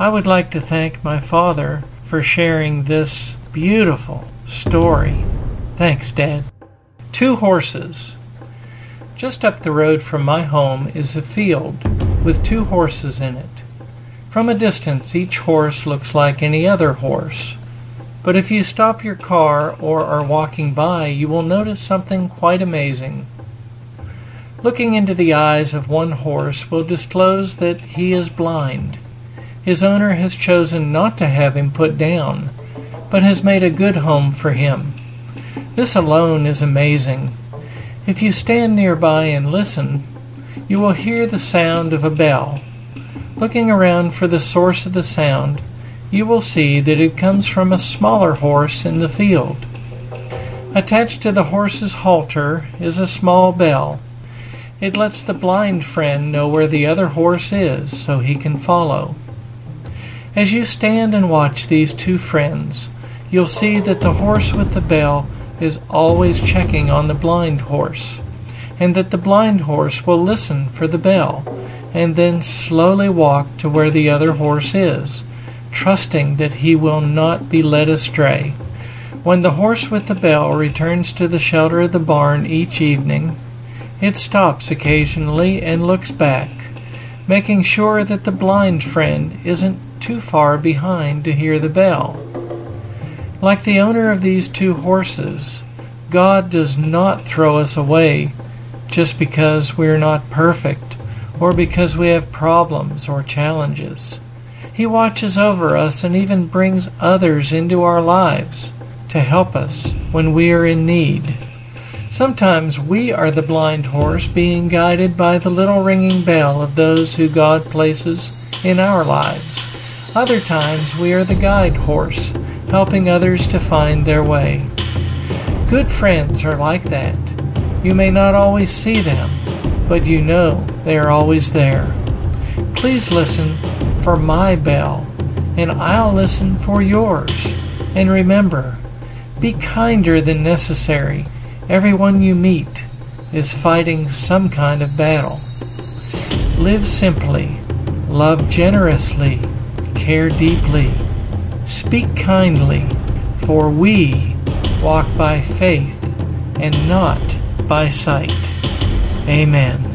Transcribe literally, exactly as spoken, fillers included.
I would like to thank my father for sharing this beautiful story. Thanks, Dad. Two horses. Just up the road from my home is a field with two horses in it. From a distance, each horse looks like any other horse. But if you stop your car or are walking by, you will notice something quite amazing. Looking into the eyes of one horse will disclose that he is blind. His owner has chosen not to have him put down, but has made a good home for him. This alone is amazing. If you stand nearby and listen, you will hear the sound of a bell. Looking around for the source of the sound, you will see that it comes from a smaller horse in the field. Attached to the horse's halter is a small bell. It lets the blind friend know where the other horse is so he can follow. As you stand and watch these two friends, you'll see that the horse with the bell is always checking on the blind horse, and that the blind horse will listen for the bell and then slowly walk to where the other horse is, trusting that he will not be led astray. When the horse with the bell returns to the shelter of the barn each evening, it stops occasionally and looks back, making sure that the blind friend isn't too far behind to hear the bell. Like the owner of these two horses, God does not throw us away just because we're not perfect or because we have problems or challenges. He watches over us and even brings others into our lives to help us when we are in need. Sometimes we are the blind horse being guided by the little ringing bell of those who God places in our lives. Other times we are the guide horse, helping others to find their way. Good friends are like that. You may not always see them, but you know they are always there. Please listen for my bell, and I'll listen for yours. And remember, be kinder than necessary. Everyone you meet is fighting some kind of battle. Live simply, love generously, care deeply, speak kindly, for we walk by faith and not by sight. Amen.